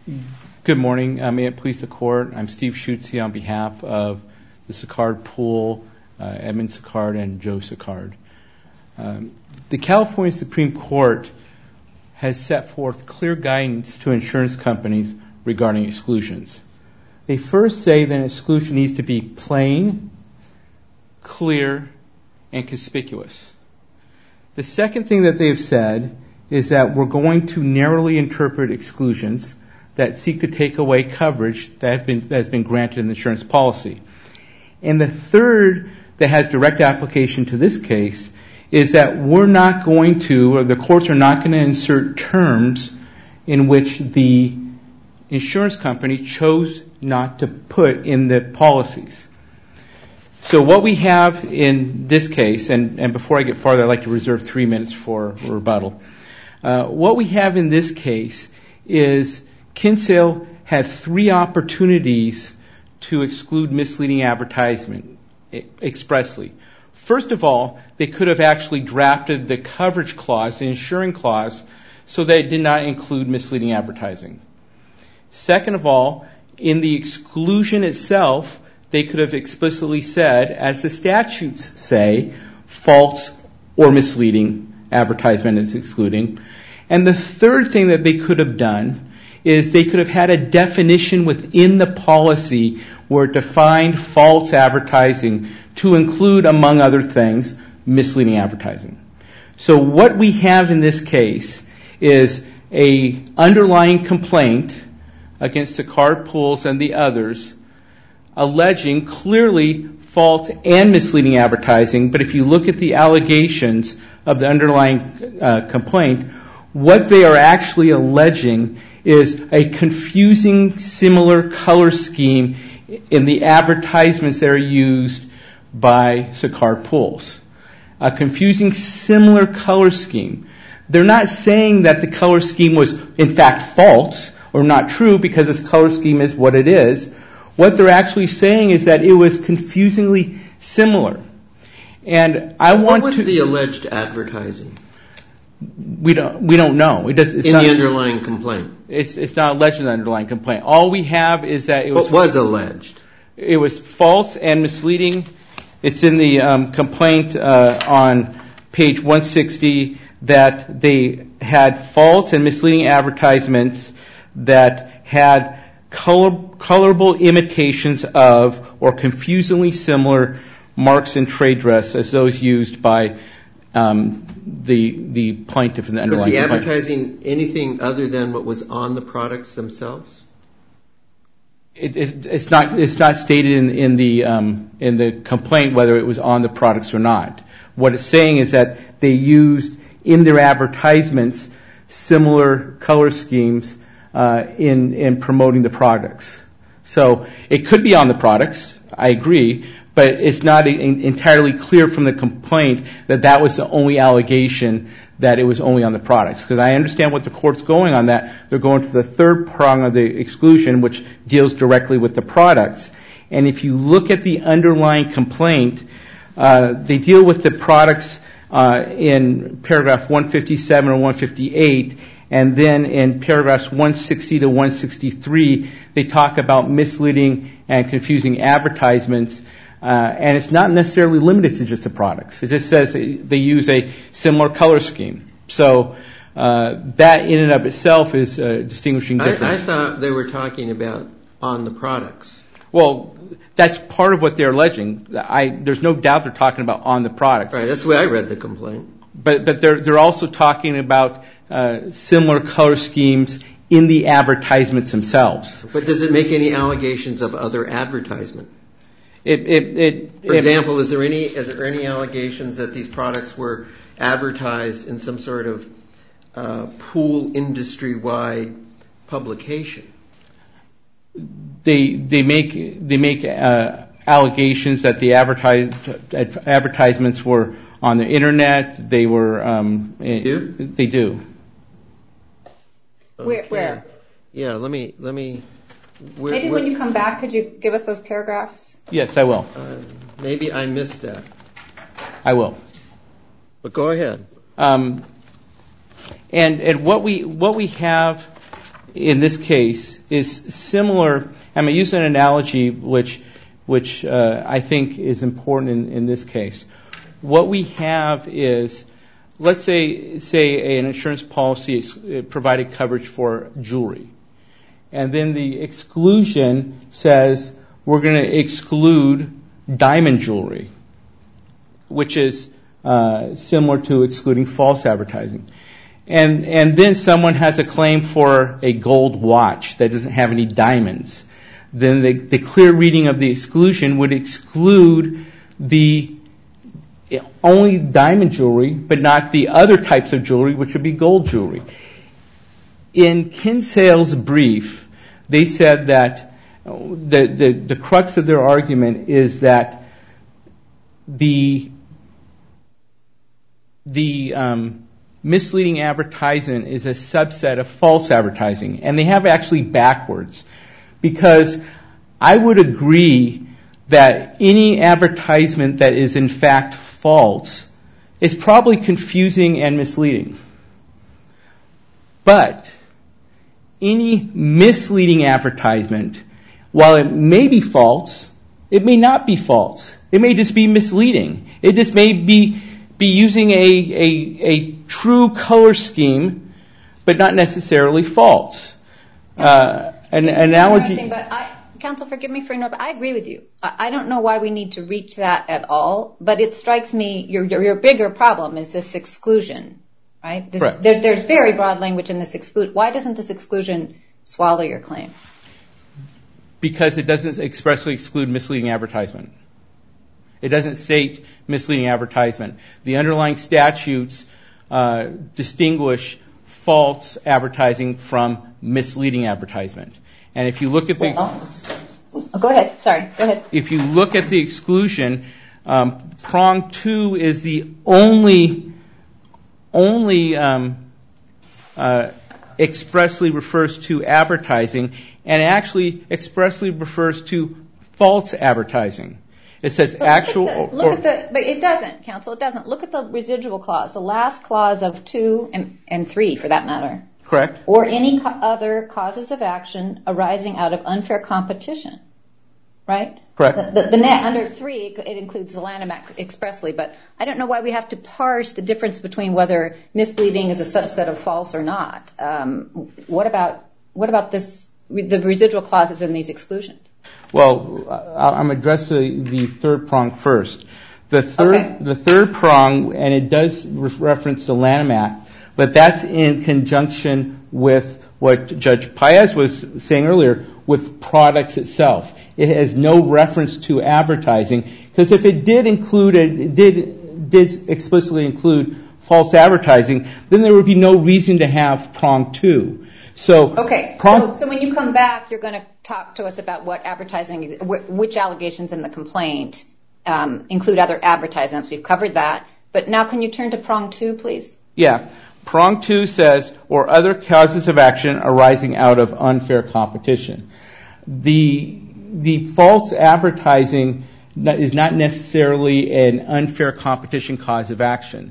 Good morning. May it please the Court. I'm Steve Schutze on behalf of the Sicard Pool, Edmund Sicard and Joe Sicard. The California Supreme Court has set forth clear guidance to insurance companies regarding exclusions. They first say that an exclusion needs to be plain, clear, and conspicuous. The second thing that they've said is that we're going to narrowly interpret exclusions that seek to take away coverage that has been granted in the insurance policy. And the third that has direct application to this case is that we're not going to, or the courts are not going to insert terms in which the insurance company chose not to put in the policies. So what we have in this case, and before I get farther, I'd like to reserve 3 minutes for rebuttal. What we have in this case is Kinsale had 3 opportunities to exclude misleading advertisement expressly. First of all, they could have actually drafted the coverage clause, the insuring clause, so that it did not include misleading advertising. Second of all, in the exclusion itself, they could have explicitly said, as the statutes say, false or misleading advertisement is excluding. And the third thing that they could have done is they could have had a definition within the policy where it defined false advertising to include, among other things, misleading advertising. So what we have in this case is an underlying complaint against Sicard Pools and the others alleging clearly false and misleading advertising. But if you look at the allegations of the underlying complaint, what they are actually alleging is a confusing similar color scheme in the advertisements that are used by Sicard Pools. A confusing similar color scheme. They're not saying that the color scheme was in fact false or not true because this color scheme is what it is. What they're actually saying is that it was confusingly similar. And I want to... What was the alleged advertising? We don't know. It's in the underlying complaint? It's not alleged in the underlying complaint. All we have is that it was... What was alleged? It was false and misleading. It's in the complaint on page 160 that they had false and misleading advertisements that had colorable imitations of or confusingly similar marks in trade dress as those used by the plaintiff in the underlying complaint. Was the advertising anything other than what was on the products themselves? It's not stated in the complaint whether it was on the products or not. What it's saying is that they used in their advertisements similar color schemes in promoting the products. So it could be on the products, I agree, but it's not entirely clear from the complaint that that was the only allegation that it was only on the products. Because I understand what the court's going on that. They're going to the third prong of the exclusion, which deals directly with the products. And if you look at the underlying complaint, they deal with the products in paragraph 157 or 158, and then in paragraphs 160 to 163, they talk about misleading and confusing advertisements. And it's not necessarily limited to just the products. It just says they use a similar color scheme. So that in and of itself is a distinguishing difference. I thought they were talking about on the products. Well, that's part of what they're alleging. There's no doubt they're talking about on the products. Right, that's the way I read the complaint. But they're also talking about similar color schemes in the advertisements themselves. But does it make any allegations of other advertisement? For example, is there any allegations that these products were advertised in some sort of pool industry-wide publication? They make allegations that the advertisements were on the internet. They were. They do. Okay. Where? Yeah. Let me. Maybe when you come back, could you give us those paragraphs? Yes, I will. Maybe I missed that. I will. But go ahead. And what we have in this case is similar. I'm going to use an analogy which I think is important in this case. What we have is, let's say an insurance policy provided coverage for jewelry. And then the exclusion says we're going to exclude diamond jewelry, which is similar to excluding false advertising. And then someone has a claim for a gold watch that doesn't have any diamonds. Then the clear reading of the exclusion would exclude the only diamond jewelry, but not the other types of jewelry, which would be gold jewelry. In Kinsale's brief, they said that the crux of their argument is that the misleading advertising is a subset of false advertising. And they have actually backwards. Because I would agree that any advertisement that is in fact false is probably confusing and misleading. But any misleading advertisement, while it may be false, it may not be false. It may just be misleading. It just may be using a true color scheme, but not necessarily false. An analogy. Counsel, forgive me for interrupting. I agree with you. I don't know why we need to reach that at all, but it strikes me your bigger problem is this exclusion, right? There's very broad language in this exclusion. Why doesn't this exclusion swallow your claim? Because it doesn't expressly exclude misleading advertisement. It doesn't state misleading advertisement. The underlying statutes distinguish false advertising from misleading advertisement. And if you look at the... Go ahead. Sorry. Go ahead. If you look at the exclusion, prong 2 is the only expressly refers to advertising, and actually expressly refers to false advertising. It says actual... But it doesn't, counsel. It doesn't. Look at the residual clause, the last clause of 2 and 3, for that matter. Correct. Or any other causes of action arising out of unfair competition. Right? Correct. The net under 3, it includes the Lanham Act expressly, but I don't know why we have to parse the difference between whether misleading is a subset of false or not. What about this, the residual clauses in these exclusions? Well, I'm addressing the third prong first. The third prong, and it does reference the Lanham Act, but that's in conjunction with what Judge Paez was saying earlier, with products itself. It has no reference to advertising, because if it did explicitly include false advertising, then there would be no reason to have prong 2. So when you come back, you're going to talk to us about what advertising, which allegations in the complaint include other advertisements. We've covered that. But now can you turn to prong 2, please? Yeah. Prong 2 says, or other causes of action arising out of unfair competition. The false advertising is not necessarily an unfair competition cause of action.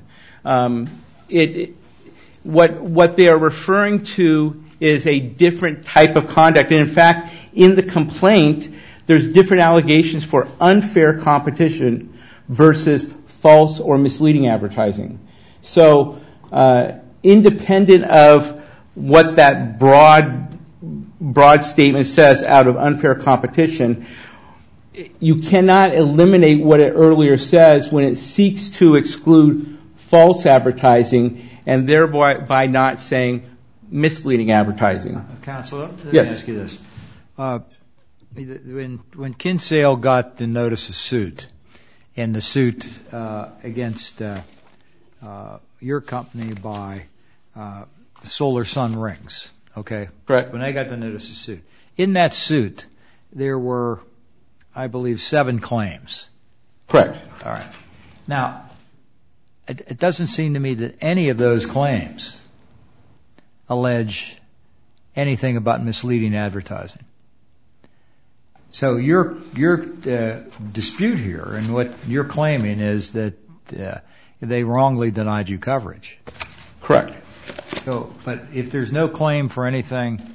What they are referring to is a different type of conduct. And in fact, in the complaint, there's different allegations for unfair competition versus false or misleading advertising. So independent of what that broad statement says out of unfair competition, you cannot eliminate what it earlier says when it seeks to exclude false advertising and thereby by not saying misleading advertising. Counsel, let yes. me ask you this. When Kinsale got the notice of suit, and the suit against your company by Solar Sun Rings, okay? Correct. When they got the notice of suit. In that suit, there were, I believe, 7 claims. Correct. All right. Now, it doesn't seem to me that any of those claims allege anything about misleading advertising. So your dispute here and what you're claiming is that they wrongly denied you coverage. Correct. So, but if there's no claim for anything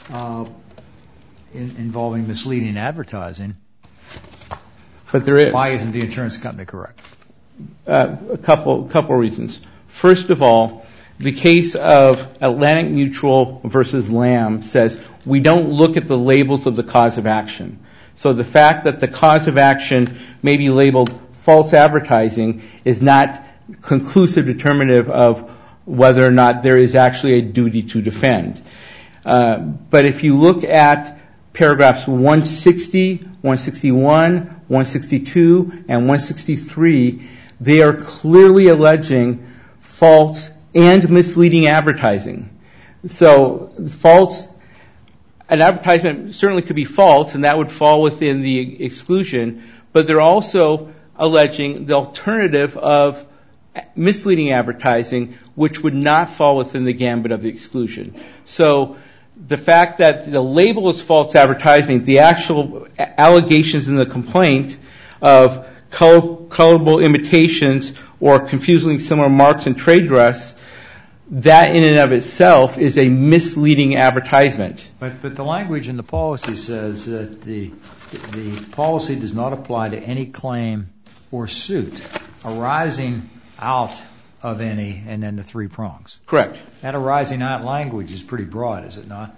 involving misleading advertising. But there is. Why isn't the insurance company correct? A couple reasons. First of all, the case of Atlantic Mutual versus Lamb says we don't look at the labels of the cause of action. So the fact that the cause of action may be labeled false advertising is not conclusive determinative of whether or not there is actually a duty to defend. But if you look at paragraphs 160, 161, 162, and 163, they are clearly alleging false and misleading advertising. So an advertisement certainly could be false, and that would fall within the exclusion, but they're also alleging the alternative of misleading advertising, which would not fall within the gambit of the exclusion. So the fact that the label is false advertising, the actual allegations in the complaint of colorable imitations or confusingly similar marks and trade dress, that in and of itself is a misleading advertisement. But the language in the policy says that the policy does not apply to any claim or suit arising out of any, and then the three prongs. Correct. That arising out language is pretty broad, is it not?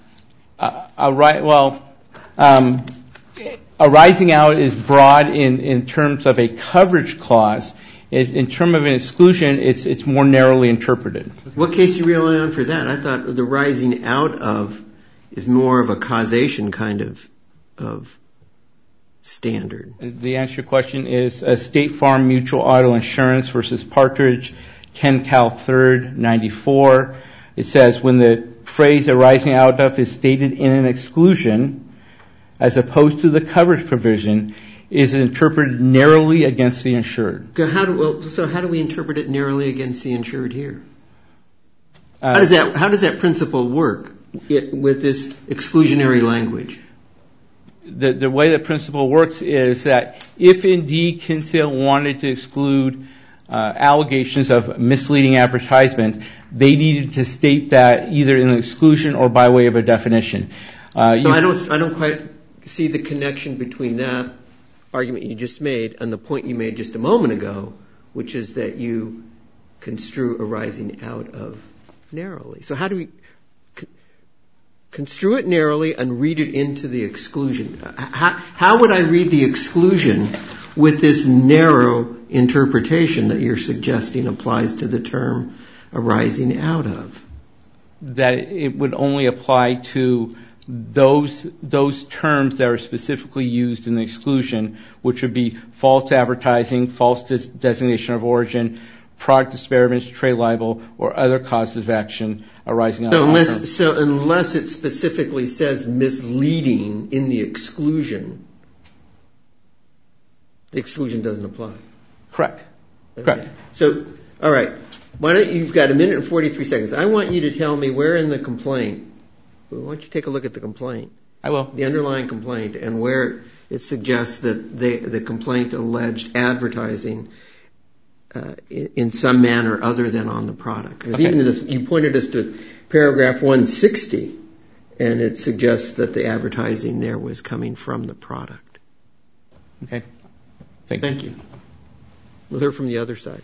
Arising out is broad in terms of a coverage clause. In terms of an exclusion, it's more narrowly interpreted. What case do you rely on for that? I thought the rising out of is more of a causation kind of standard. The answer to your question is State Farm Mutual Auto Insurance versus Partridge, 10 Cal 3rd, 94. It says when the phrase arising out of is stated in an exclusion, as opposed to the coverage provision, is interpreted narrowly against the insured. How do we interpret it narrowly against the insured here? How does that principle work with this exclusionary language? The way the principle works is that if indeed Kinsale wanted to exclude allegations of misleading advertisement, they needed to state that either in the exclusion or by way of a definition. I don't quite see the connection between that argument you just made and the point you made just a moment ago, which is that you construe arising out of narrowly. So how do we construe it narrowly and read it into the exclusion? How would I read the exclusion with this narrow interpretation that you're suggesting applies to the term arising out of? That it would only apply to those terms that are specifically used in the exclusion, which would be false advertising, false designation of origin, product disparagement, trade libel, or other causes of action arising out of So unless it specifically says misleading in the exclusion doesn't apply. Correct. Okay. Correct. So, all right. You've got 1 minute and 43 seconds. I want you to tell me where in the complaint. Why don't you take a look at the complaint? I will. The underlying complaint, and where it suggests that the complaint alleged advertising in some manner other than on the product. Because even in this, you pointed us to paragraph 160, and it suggests that the advertising there was coming from the product. Okay. Thank you. We'll hear from the other side.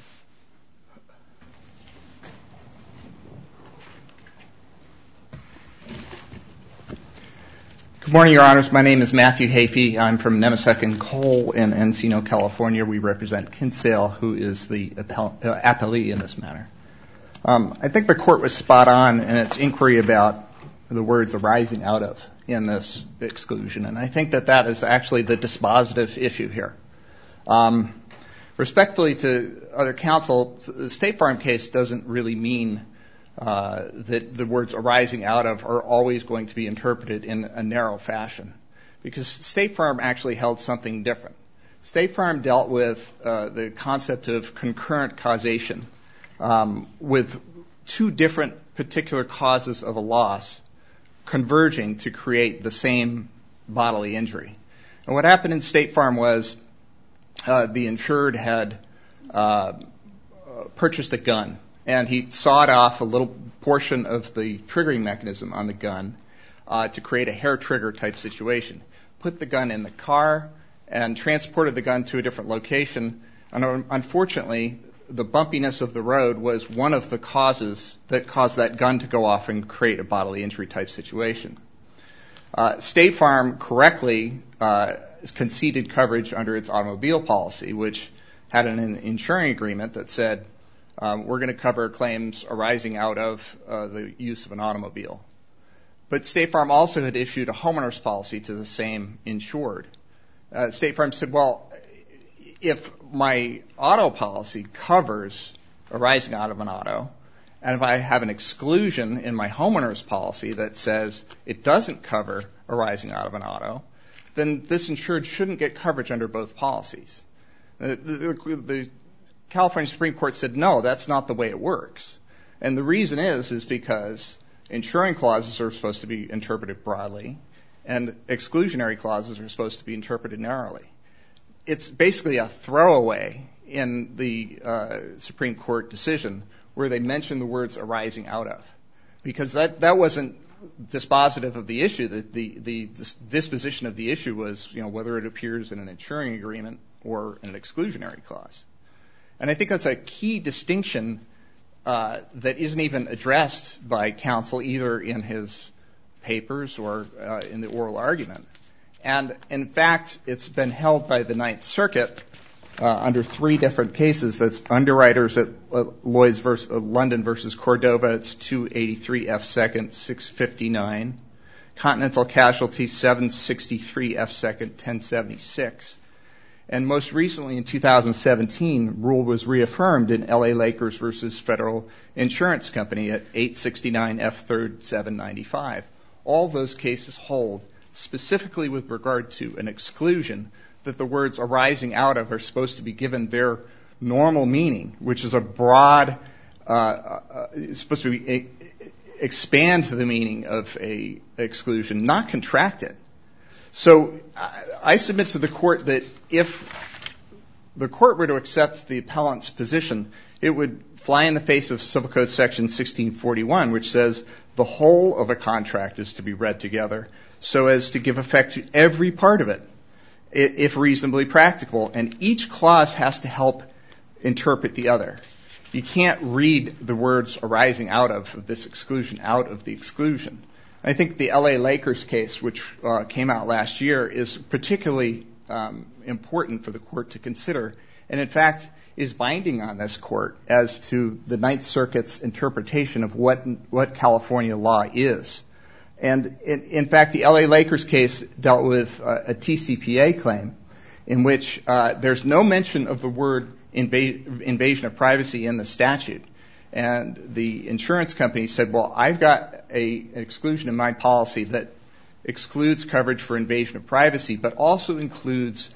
Good morning, Your Honors. My name is Matthew Hafey. I'm from Nemesek & Cole in Encino, California. We represent Kinsale, who is the appellee in this matter. I think the court was spot on in its inquiry about the words arising out of in this exclusion, and I think that is actually the dispositive issue here. Respectfully to other counsel, the State Farm case doesn't really mean that the words arising out of are always going to be interpreted in a narrow fashion, because State Farm actually held something different. State Farm dealt with the concept of concurrent causation with two different particular causes of a loss converging to create the same bodily injury. And what happened in State Farm was the insured had purchased a gun, and he sawed off a little portion of the triggering mechanism on the gun, to create a hair trigger type situation. Put the gun in the car and transported the gun to a different location. And unfortunately, the bumpiness of the road was one of the causes that caused that gun to go off and create a bodily injury type situation. State Farm correctly conceded coverage under its automobile policy, which had an insuring agreement that said we're going to cover claims arising out of the use of an automobile. But State Farm also had issued a homeowner's policy to the same insured. State Farm said, well, if my auto policy covers arising out of an auto, and if I have an exclusion in my homeowner's policy that says it doesn't cover arising out of an auto, then this insured shouldn't get coverage under both policies. The California Supreme Court said, no, that's not the way it works. And the reason is because insuring clauses are supposed to be interpreted broadly, and exclusionary clauses are supposed to be interpreted narrowly. It's basically a throwaway in the Supreme Court decision where they mention the words arising out of, because that wasn't dispositive of the issue. The disposition of the issue was, whether it appears in an insuring agreement or an exclusionary clause. And I think that's a key distinction that isn't even addressed by counsel either in his papers or in the oral argument. And in fact, it's been held by the Ninth Circuit under three different cases. That's Underwriters at London versus Cordova. It's 283 F. 2nd, 659. Continental Casualty, 763 F. 2nd, 1076. And most recently in 2017, rule was reaffirmed in L.A. Lakers versus Federal Insurance Company at 869 F. 3rd, 795. All those cases hold, specifically with regard to an exclusion, that the words arising out of are supposed to be given their normal meaning, which is a broad, supposed to be expand the meaning of a exclusion, not contract it. So I submit to the court that if the court were to accept the appellant's position, it would fly in the face of Civil Code Section 1641, which says the whole of a contract is to be read together so as to give effect to every part of it, if reasonably practicable. And each clause has to help interpret the other. You can't read the words arising out of this exclusion out of the exclusion. I think the L.A. Lakers case, which came out last year, is particularly important for the court to consider, and in fact is binding on this court as to the Ninth Circuit's interpretation of what California law is. And in fact, the L.A. Lakers case dealt with a TCPA claim in which there's no mention of the word invasion of privacy in the statute. And the insurance company said, well, I've got an exclusion in my policy that excludes coverage for invasion of privacy, but also excludes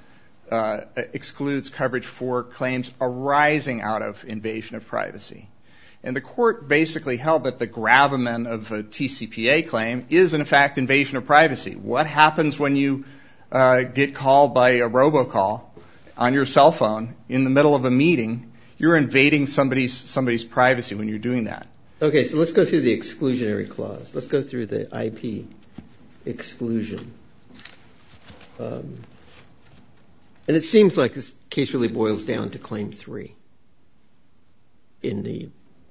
coverage for claims arising out of invasion of privacy. And the court basically held that the gravamen of a TCPA claim is, in fact, invasion of privacy. What happens when you get called by a robocall on your cell phone in the middle of a meeting? You're invading somebody's privacy when you're doing that. Okay, so let's go through the exclusionary clause. Let's go through the IP exclusion. And it seems like this case really boils down to Claim 3 in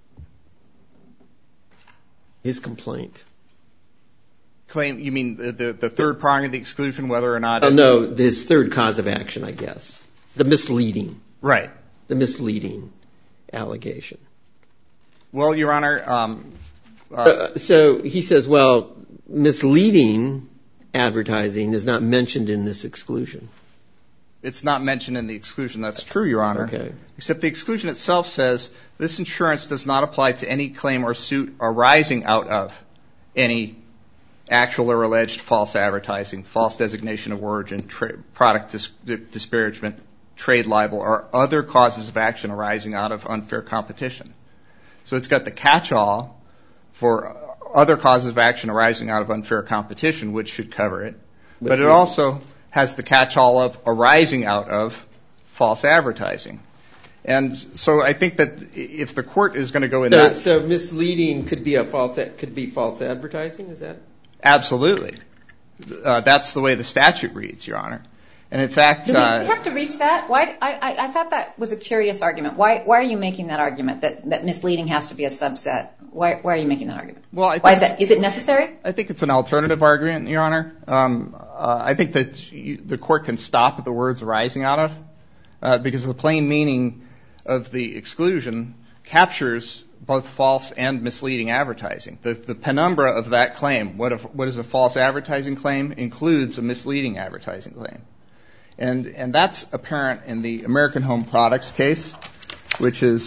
his complaint. Claim, you mean the third prong of the exclusion, whether or not... Oh, no, his third cause of action, I guess. The misleading. Right. The misleading allegation. Well, Your Honor... So he says, well, misleading advertising is not mentioned in this exclusion. It's not mentioned in the exclusion. That's true, Your Honor. Okay. Except the exclusion itself says this insurance does not apply to any claim or suit arising out of any actual or alleged false advertising, false designation of origin, product disparagement, trade libel, or other causes of action arising out of unfair competition. So it's got the catch-all for other causes of action arising out of unfair competition, which should cover it. But it also has the catch-all of arising out of false advertising. And so I think that if the court is going to go in that... So misleading could be false advertising, is that? Absolutely. That's the way the statute reads, Your Honor. And in fact... Do we have to reach that? Why? I thought that was a curious argument. Why are you making that argument, that misleading has to be a subset? Why are you making that argument? Well, why is that? Is it necessary? I think it's an alternative argument, Your Honor. I think that the court can stop at the words arising out of, because the plain meaning of the exclusion captures both false and misleading advertising. The penumbra of that claim, what is a false advertising claim, includes a misleading advertising claim. And that's apparent in the American Home Products case, which is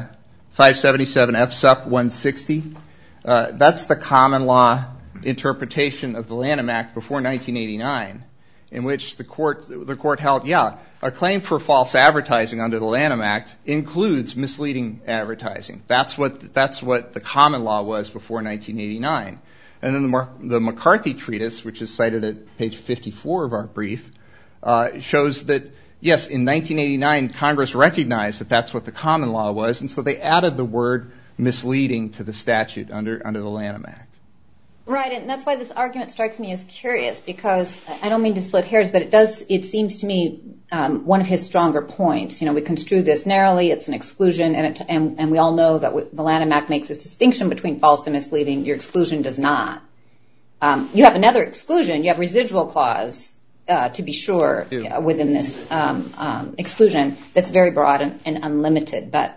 577 F. Sup. 160. That's the common law interpretation of the Lanham Act before 1989, in which the court held, a claim for false advertising under the Lanham Act includes misleading advertising. That's what the common law was before 1989. And then the McCarthy Treatise, which is cited at page 54 of our brief, shows that, yes, in 1989, Congress recognized that that's what the common law was, and so they added the word misleading to the statute under the Lanham Act. Right, and that's why this argument strikes me as curious, because I don't mean to split hairs, but it seems to me one of his stronger points. We construe this narrowly, it's an exclusion, and we all know that the Lanham Act makes this distinction between false and misleading. Your exclusion does not. You have another exclusion, you have residual clause, to be sure, within this exclusion that's very broad and unlimited, but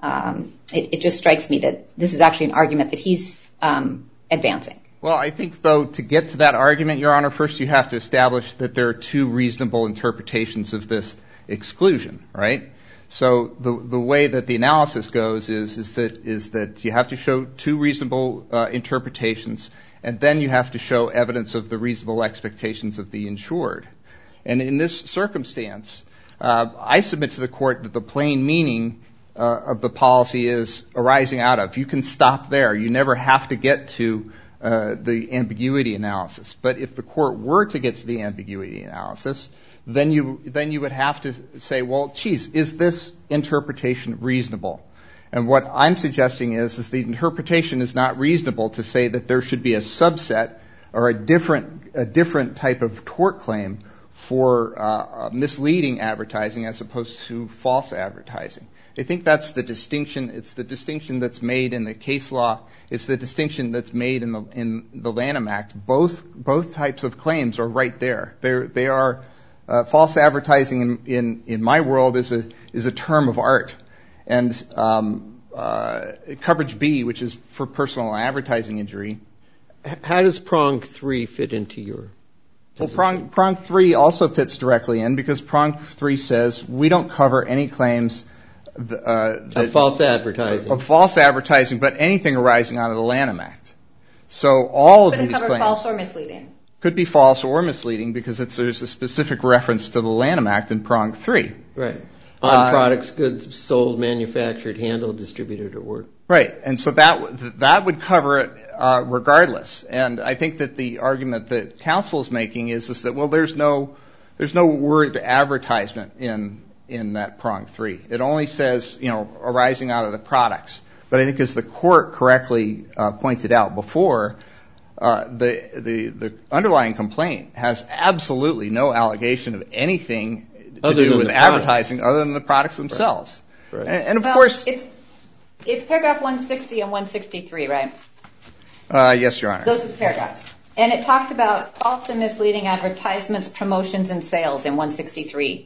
it just strikes me that this is actually an argument that he's advancing. Well, I think, though, to get to that argument, Your Honor, first you have to establish that there are two reasonable interpretations of this exclusion, right? So the way that the analysis goes is that you have to show two reasonable interpretations, and then you have to show evidence of the reasonable expectations of the insured. And in this circumstance, I submit to the court that the plain meaning of the policy is arising out of. You can stop there. You never have to get to the ambiguity analysis. But if the court were to get to the ambiguity analysis, then you would have to say, well, geez, is this interpretation reasonable? And what I'm suggesting is the interpretation is not reasonable to say that there should be a subset or a different type of tort claim for misleading advertising as opposed to false advertising. I think that's the distinction. It's the distinction that's made in the case law. It's the distinction that's made in the Lanham Act. Both types of claims are right there. They are false advertising in my world is a term of art, and coverage B, which is for personal advertising injury. How does prong 3 fit into your? Well, prong 3 also fits directly in, because prong 3 says we don't cover any claims of false advertising, but anything arising out of the Lanham Act. So all of these claims cover false or misleading. Could be false or misleading, because there's a specific reference to the Lanham Act in prong 3. Right. On products, goods sold, manufactured, handled, distributed, or worked. Right. And so that would cover it regardless. And I think that the argument that counsel is making is that, well, there's no word advertisement in that prong 3. It only says, arising out of the products. But I think, as the court correctly pointed out before, the underlying complaint has absolutely no allegation of anything to do with advertising other than the products themselves. Right. And of course, it's paragraph 160 and 163, right? Yes, Your Honor. Those are the paragraphs. And it talks about false and misleading advertisements, promotions, and sales in 163.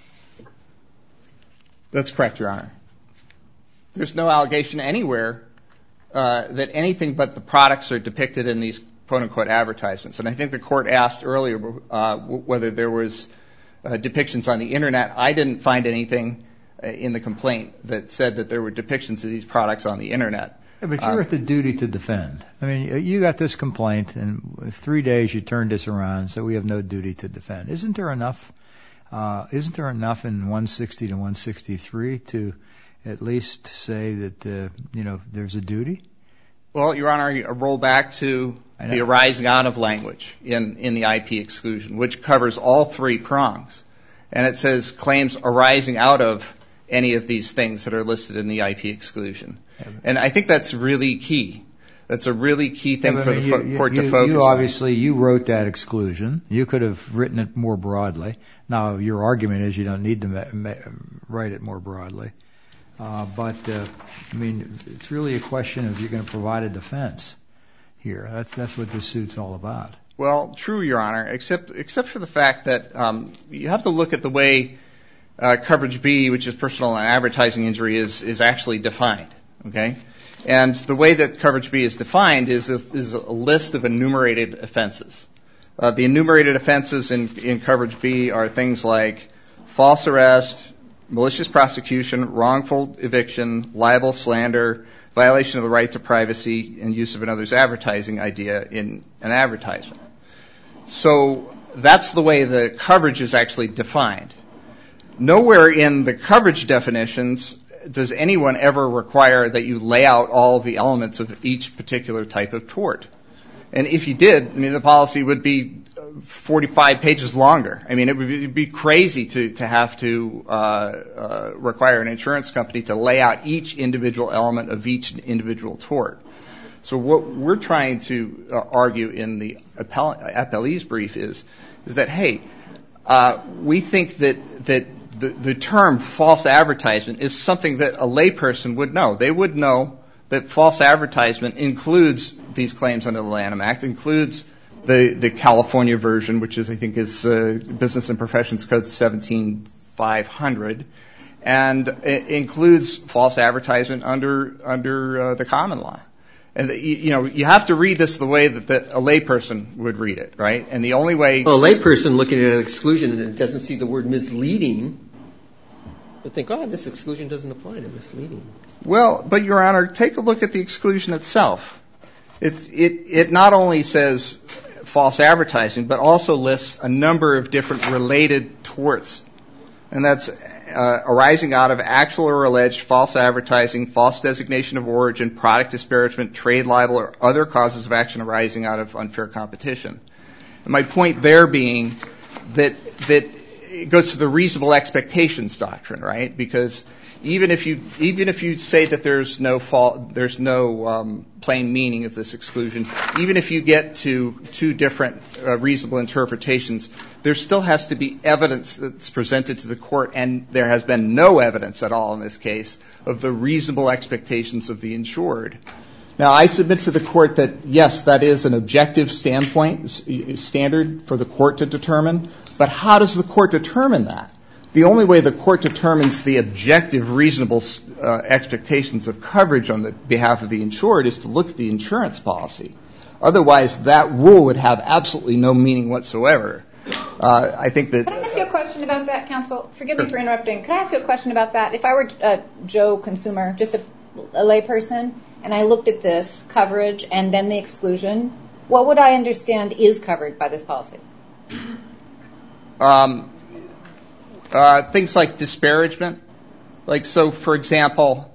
That's correct, Your Honor. There's no allegation anywhere that anything but the products are depicted in these quote-unquote advertisements. And I think the court asked earlier whether there was depictions on the Internet. I didn't find anything in the complaint that said that there were depictions of these products on the Internet. Yeah, but you're at the duty to defend. I mean, you got this complaint, and in 3 days you turned this around, so we have no duty to defend. Isn't there enough in 160 to 163 to at least say that, there's a duty? Well, Your Honor, I roll back to the arising out of language in the IP exclusion, which covers all 3 prongs. And it says claims arising out of any of these things that are listed in the IP exclusion. And I think that's really key. That's a really key thing for the court to focus on. You wrote that exclusion. You could have written it more broadly. Now, your argument is you don't need to write it more broadly. But it's really a question of you're going to provide a defense here. That's what this suit's all about. Well, true, Your Honor, except for the fact that you have to look at the way coverage B, which is personal and advertising injury, is actually defined. Okay, and the way that coverage B is defined is a list of enumerated offenses. The enumerated offenses in coverage B are things like false arrest, malicious prosecution, wrongful eviction, libel, slander, violation of the right to privacy, and use of another's advertising idea in an advertisement. So that's the way the coverage is actually defined. Nowhere in the coverage definitions does anyone ever require that you lay out all of the elements of each particular type of tort. And if you did, the policy would be 45 pages longer. It would be crazy to have to require an insurance company to lay out each individual element of each individual tort. So what we're trying to argue in the appellee's brief is that, hey, we think that the term false advertisement is something that a layperson would know. They would know that false advertisement includes these claims under the Lanham Act, includes the California version, which I think is Business and Professions Code 17500, and it includes false advertisement under the common law. And you have to read this the way that a layperson would read it, right? And the only way a layperson looking at an exclusion and doesn't see the word misleading would think, this exclusion doesn't apply to misleading. Well, but Your Honor, take a look at the exclusion itself. It not only says false advertising, but also lists a number of different related torts, and that's arising out of actual or alleged false advertising, false designation of origin, product disparagement, trade libel, or other causes of action arising out of unfair competition. And my point there being that it goes to the reasonable expectations doctrine, right? Because even if you say that there's no plain meaning of this exclusion, even if you get to two different reasonable interpretations, there still has to be evidence that's presented to the court, and there has been no evidence at all in this case of the reasonable expectations of the insured. Now, I submit to the court that, yes, that is an objective standard for the court to determine, but how does the court determine that? The only way the court determines the objective, reasonable expectations of coverage on the behalf of the insured is to look at the insurance policy. Otherwise, that rule would have absolutely no meaning whatsoever. I think that... Can I ask you a question about that, counsel? Forgive me for interrupting. Can I ask you a question about that? If I were a Joe consumer, just a layperson, and I looked at this coverage and then the exclusion, what would I understand is covered by this policy? Things like disparagement. So for example,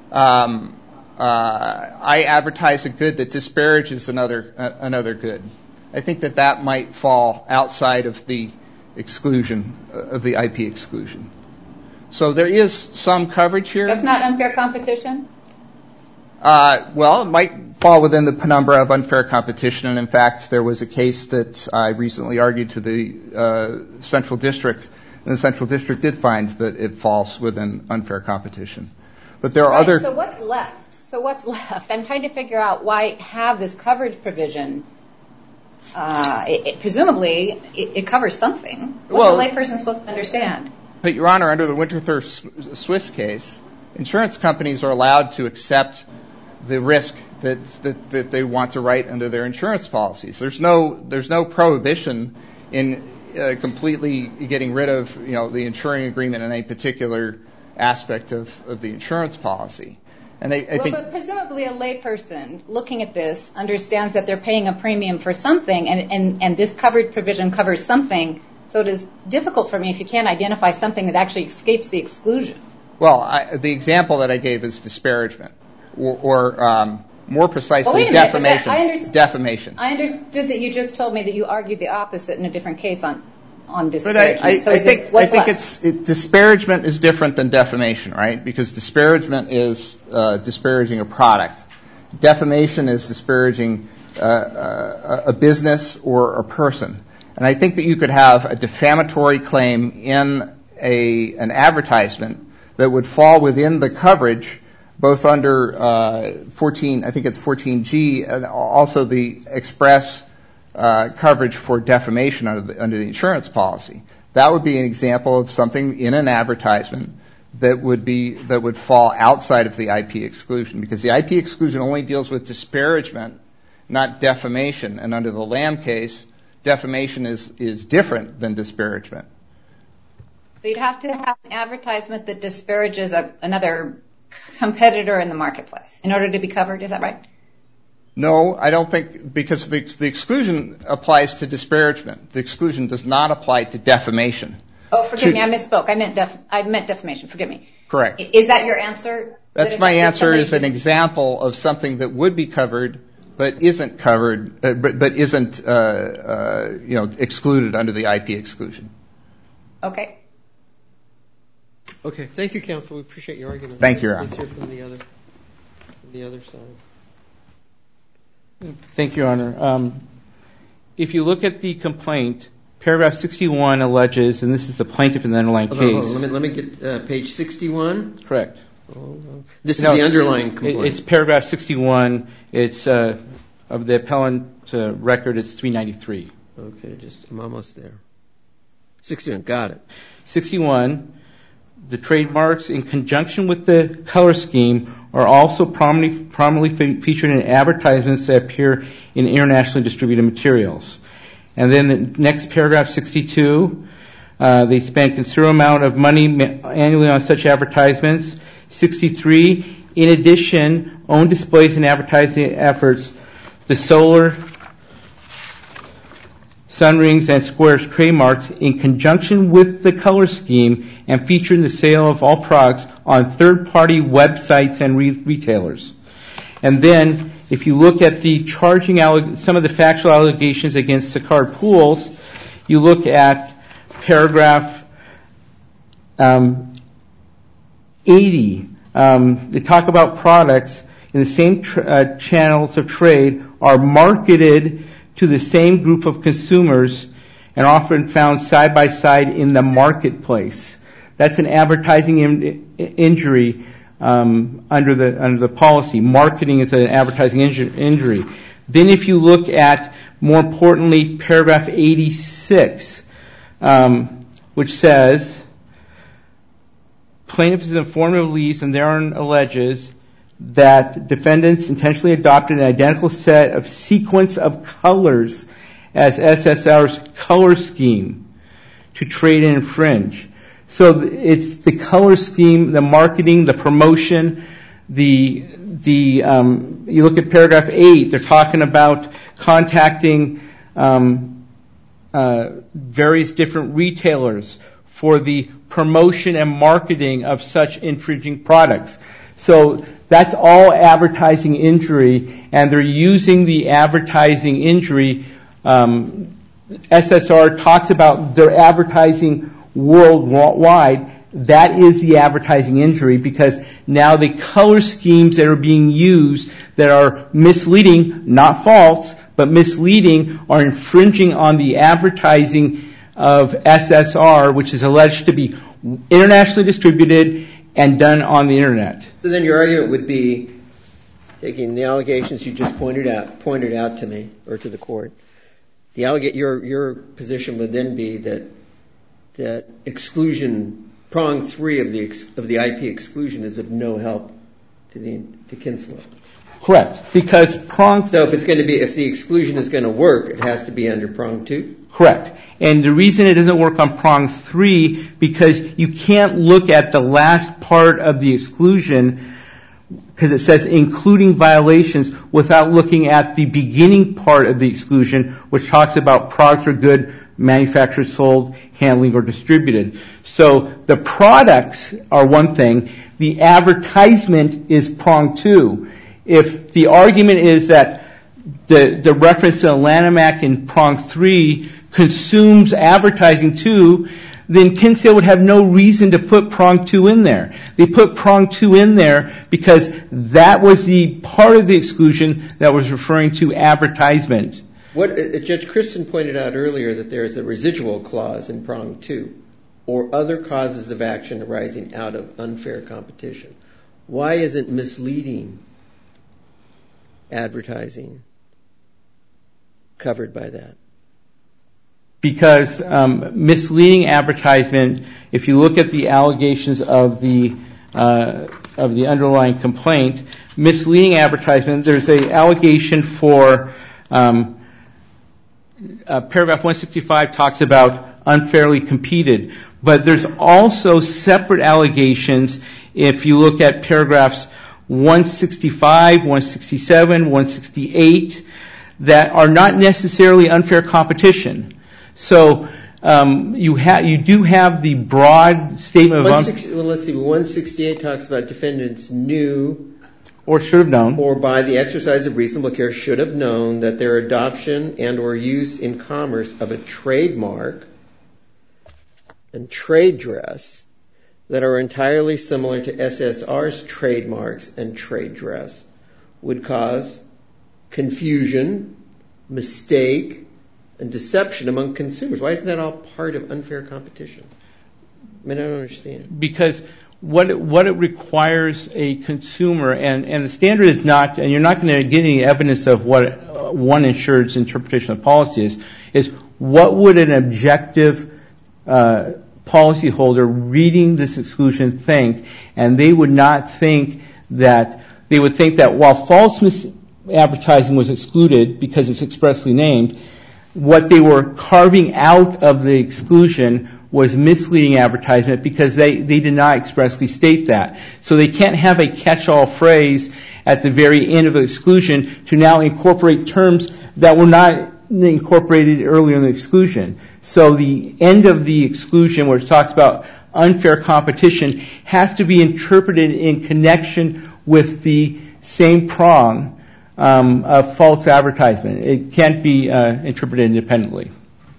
I advertise a good that disparages another good. I think that might fall outside of the exclusion, of the IP exclusion. So there is some coverage here. That's not unfair competition? Well, it might fall within the penumbra of unfair competition. And in fact, there was a case that I recently argued to the Central District, and the Central District did find that it falls within unfair competition. But there are other... So what's left? I'm trying to figure out why have this coverage provision. Presumably, it covers something. What's a layperson supposed to understand? But, Your Honor, under the Winterthur Swiss case, insurance companies are allowed to accept the risk that they want to write under their insurance policies. There's no prohibition in completely getting rid of the insuring agreement in a particular aspect of the insurance policy. And but presumably a layperson looking at this understands that they're paying a premium for something, and this coverage provision covers something. So it is difficult for me if you can't identify something that actually escapes the exclusion. Well, the example that I gave is disparagement, or more precisely, defamation. I understood that you just told me that you argued the opposite in a different case on disparagement. But I think disparagement is different than defamation, right? Because disparagement is disparaging a product, defamation is disparaging a business or a person. And I think that you could have a defamatory claim in an advertisement that would fall within the coverage, both under 14G, and also the express coverage for defamation under the insurance policy. That would be an example of something in an advertisement that would fall outside of the IP exclusion, because the IP exclusion only deals with disparagement, not defamation. And under the Lamb case, defamation is different than disparagement. So you'd have to have an advertisement that disparages another competitor in the marketplace in order to be covered. Is that right? No, I don't think, because the exclusion applies to disparagement. The exclusion does not apply to defamation. Oh, forgive me, I misspoke. I meant defamation. Forgive me. Correct. Is that your answer? That's my answer, is an example of something that would be covered but isn't covered, but isn't excluded under the IP exclusion. Okay. Okay. Thank you, counsel. We appreciate your argument. Thank you, Your Honor. Let's hear from the other side. Thank you, Your Honor. If you look at the complaint, paragraph 61 alleges, and this is the plaintiff in the underlying case. Let me get page 61. Correct. This is the underlying complaint. It's paragraph 61. It's of the appellant record. It's 393. Okay, I'm almost there. 61. Got it. 61. The trademarks, in conjunction with the color scheme, are also prominently featured in advertisements that appear in internationally distributed materials. And then the next paragraph, 62, they spend a considerable amount of money annually on such advertisements. 63, in addition, own displays and advertising efforts, the solar, sun rings, and squares trademarks in conjunction with the color scheme and feature in the sale of all products on third-party websites and retailers. And then, if you look at the some of the factual allegations against Sicard Pools, you look at paragraph 80. They talk about products in the same channels of trade are marketed to the same group of consumers and often found side by side in the marketplace. That's an advertising injury under the policy. Marketing is an advertising injury. Then if you look at, more importantly, paragraph 86, which says, plaintiff is informed of leads and therein alleges that defendants intentionally adopted an identical set of sequence of colors as SSR's color scheme to trade and infringe. So it's the color scheme, the marketing, the promotion, you look at paragraph 8, they're talking about contacting various different retailers for the promotion and marketing of such infringing products. So that's all advertising injury, and they're using the advertising injury. SSR talks about their advertising worldwide. That is the advertising injury, because now the color schemes that are being used that are misleading, not false, but misleading, are infringing on the advertising of SSR, which is alleged to be internationally distributed and done on the internet. So then your argument would be, taking the allegations you just pointed out to me, or to the court, your position would then be that exclusion, prong 3 of the IP exclusion is of no help to Kinsella. Correct, because prong. So if the exclusion is going to work, it has to be under prong 2. Correct, and the reason it doesn't work on prong 3, because you can't look at the last part of the exclusion, because it says including violations, without looking at the beginning part of the exclusion, which talks about products or good manufactured, sold, handling, or distributed. So the products are one thing. The advertisement is prong 2. If the argument is that the reference to the Lanham Act in prong 3 consumes advertising too, then Kinsale would have no reason to put prong 2 in there. They put prong 2 in there because that was the part of the exclusion that was referring to advertisement. Judge Christen pointed out earlier that there is a residual clause in prong 2, or other causes of action arising out of unfair competition. Why isn't misleading advertising covered by that? Because misleading advertisement, if you look at the allegations of the underlying complaint, misleading advertisement, there's an allegation for paragraph 165 talks about unfairly competed, but there's also separate allegations if you look at paragraphs 165, 167, 168 that are not necessarily unfair competition. So you do have the broad statement of let's see. 168 talks about defendants knew or should have known, or by the exercise of reasonable care should have known that their adoption and or use in commerce of a trademark and trade dress that are entirely similar to SSR's trademarks and trade dress would cause confusion, mistake, and deception among consumers. Why isn't that all part of unfair competition? I mean, I don't understand. Because what it requires a consumer, and the standard is not, and you're not going to get any evidence of what one insured's interpretation of policy is what would an objective policyholder reading this exclusion think? And they would think that while false advertising was excluded because it's expressly named, what they were carving out of the exclusion was misleading advertisement because they did not expressly state that. So they can't have a catch-all phrase at the very end of the exclusion to now incorporate terms that were not incorporated earlier in the exclusion. So the end of the exclusion where it talks about unfair competition has to be interpreted in connection with the same prong of false advertisement. It can't be interpreted independently.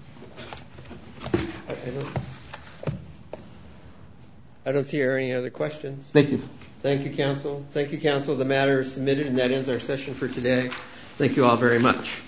I don't see any other questions. Thank you. Thank you, counsel. Thank you, counsel. The matter is submitted, and that ends our session for today. Thank you all very much.